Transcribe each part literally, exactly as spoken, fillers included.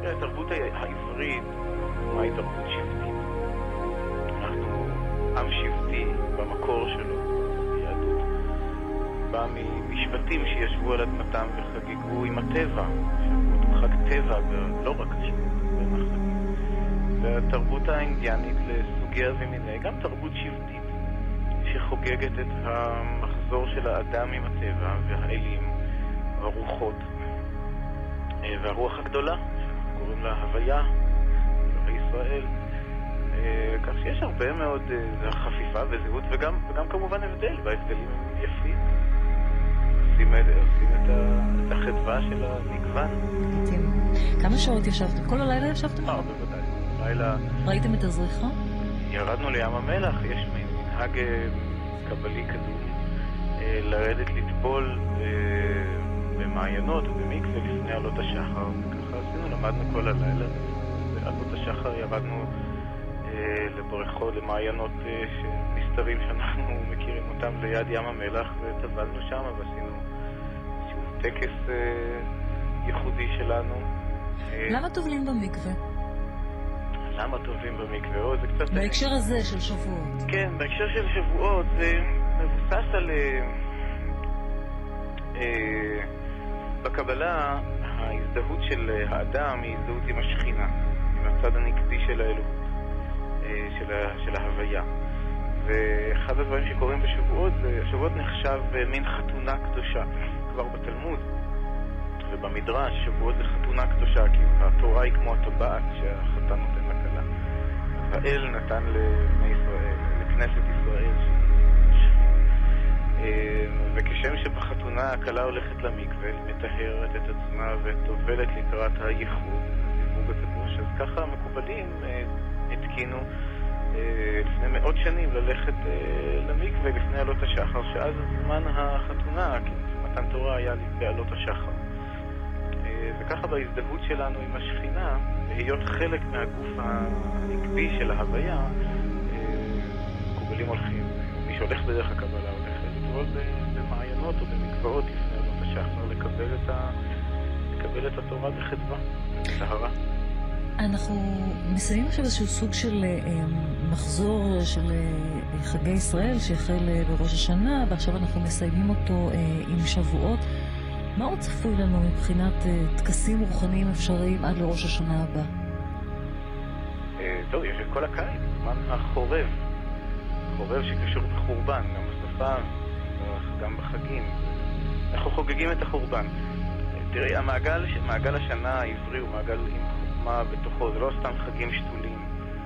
תראה, התרבות העברית מהי תרבות שבטית. אנחנו עם שבטי במקור שלו, ביהדות. בא משבטים שישבו על אדמתם וחגגו עם הטבע, שבטו חג טבע, ולא רק השבט, בין החגים. והתרבות האינדיאנית לסוגיה ומיני, גם תרבות שבטית, שחוגגת את המחזור של האדם עם הטבע והאלים, הרוחות, והרוח הגדולה, שאנחנו קוראים לה הוויה, אלוהי ישראל. כך שיש הרבה מאוד חפיפה וזהות, וגם, וגם כמובן הבדל, וההבדלים הם יפים. עושים, עושים את, ה, את החדווה של המגוון. כמה שעות ישבתם? כל הלילה ישבתם? אה, בוודאי. לילה... ראיתם את הזריחה? ירדנו לים המלח, יש מנהג קבלי קדום לרדת לטבול במעיינות ובמקווה לפני עלות השחר. וככה עשינו, למדנו כל הלילה. בעלות השחר ירדנו לבריכות, למעיינות שמסתרים שאנחנו מכירים אותם ליד ים המלח, וטבלנו שם ועשינו איזשהו טקס ייחודי שלנו. למה טובלים במקווה? למה טובלים במקווה? או, זה קצת... בהקשר הזה של שבועות. כן, בהקשר של שבועות זה מבוסס על... בקבלה ההזדהות של האדם היא הזדהות עם השכינה, עם הצד הנקדי של האלוהות, של, של ההוויה. ואחד הדברים שקורים בשבועות, זה, השבועות נחשב מין חתונה קדושה. כבר בתלמוד ובמדרש, שבועות זה חתונה קדושה, כי התורה היא כמו הטבעת שהחתן נותן לכלה. האל נתן לבני ישראל, לכנסת ישראל, וכשם שבחתונה הכלה הולכת למקווה, מטהרת את עצמה וטובלת לקראת הייחוד, הזיווג הקדוש, אז ככה המקובלים התקינו לפני מאות שנים ללכת למקווה לפני עלות השחר, שאז זמן החתונה, כי מתן תורה היה בעלות השחר. וככה בהזדהות שלנו עם השכינה, להיות חלק מהגוף הנקבי של ההוויה, מקובלים הולכים. מי שהולך בדרך הקבלה הולך לטבול במעיינות או במקוואות לפני עלות השחר, לקבל את, ה... לקבל את התורה בחדווה, בטהרה. אנחנו מסיימים עכשיו איזשהו סוג של אה, מחזור של אה, חגי ישראל שהחל אה, בראש השנה, ועכשיו אנחנו מסיימים אותו אה, עם שבועות. מה עוד צפוי לנו מבחינת אה, תקסים רוחניים אפשריים עד לראש השנה הבא? אה, טוב, יש את כל הקיץ, זמן החורב. חורב שקשור בחורבן, גם בשפה, גם בחגים. אנחנו חוגגים את החורבן. תראי, המעגל, מעגל השנה העברי הוא מעגל עם חוכמה בתוכו, זה לא סתם חגים שתולים.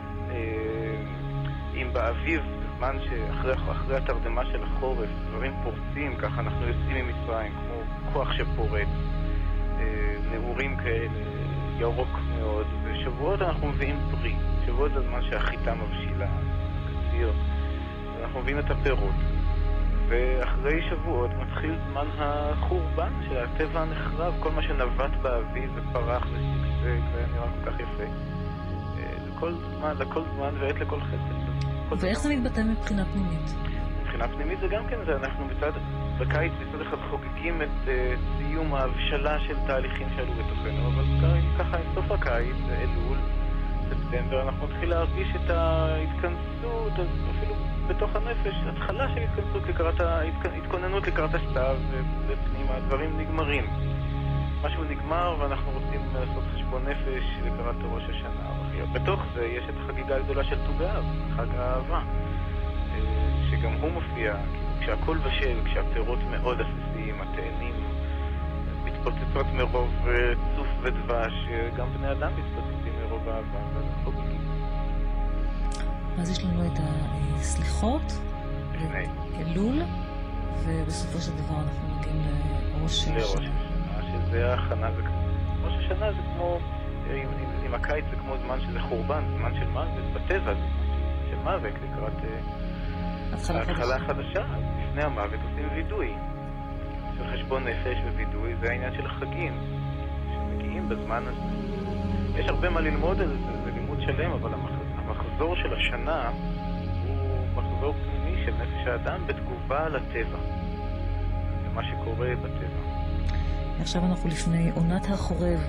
אם באביב, בזמן שאחרי אחרי התרדמה של החורף, דברים פורצים, ככה אנחנו יוצאים ממצרים, כמו כוח שפורץ, נעורים כאלה, ירוק מאוד, ושבועות אנחנו מביאים פרי. שבועות זה זמן שהחיטה מבשילה, קציר, ואנחנו מביאים את הפירות. ואחרי שבועות מתחיל זמן החורבן של הטבע הנחרב, כל מה שנבט באביב ופרח ושגשג ונראה כל כך יפה. לכל זמן, לכל זמן ועת לכל חסד. ואיך זה מתבטא מבחינה פנימית? מבחינה פנימית זה גם כן זה, אנחנו בצד, בקיץ בצד אחד חוגגים את uh, סיום ההבשלה של תהליכים שעלו בתוכנו, אבל ככה עם סוף הקיץ, אלול, ספטמבר, אנחנו נתחיל להרגיש את ההתכנסות, אפילו בתוך הנפש, התחלה של התכנסות לקראת, התכוננות לקראת הסתיו ופנימה, הדברים נגמרים. משהו נגמר ואנחנו רוצים לעשות חשבון נפש לקראת ראש השנה. בתוך זה יש את החגיגה הגדולה של ט"ו באב, חג האהבה, שגם הוא מופיע, כשהכל בשל, כשהפירות מאוד עסיסיים, התאנים מתפוצצות מרוב צוף ודבש, גם בני אדם מתפוצצים מרוב אהבה, ואנחנו חוגגים. אז יש לנו את הסליחות, אלול, ובסופו של דבר אנחנו מגיעים לראש השנה. שזה ההכנה, ראש השנה זה כמו, עם, עם הקיץ זה כמו זמן שזה חורבן, זמן של מוות, בטבע זה זמן של מוות לקראת ההתחלה החדשה. לפני המוות עושים וידוי, של חשבון נפש ווידוי, זה העניין של החגים, שמגיעים בזמן הזה. יש הרבה מה ללמוד על זה, זה לימוד שלם, אבל המחזור של השנה הוא מחזור פנימי של נפש האדם בתגובה לטבע, למה שקורה בטבע. עכשיו אנחנו לפני עונת החורב,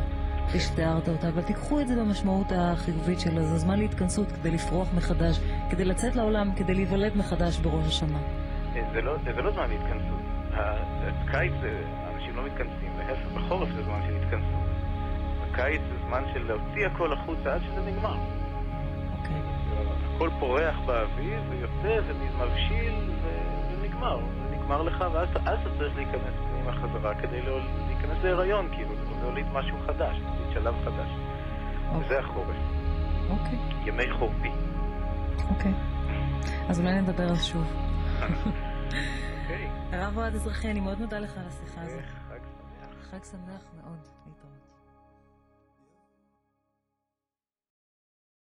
כפי שתיארת אותה, אבל תיקחו את זה במשמעות החיובית שלה. זה זמן להתכנסות כדי לפרוח מחדש, כדי לצאת לעולם, כדי להיוולד מחדש בראש השנה. זה לא, זה לא זמן להתכנסות. הקיץ, אנשים לא מתכנסים, להפך, בחורף זה זמן של התכנסות. הקיץ זה זמן של להוציא הכל החוצה עד שזה נגמר. אוקיי. הכל פורח באוויר ויוצא ומבשיל ונגמר. זה נגמר לך, ואז אתה צריך להיכנס פנימה חזרה כדי להיכנס להיריון, כאילו, להוליד משהו חדש, להוליד שלב חדש. וזה החורף. אוקיי. ימי חורפי. אוקיי. אז אולי נדבר על שוב. אוקיי. הרב אוהד אזרחי, אני מאוד מודה לך על השיחה הזאת. חג שמח. חג שמח מאוד. להתראות.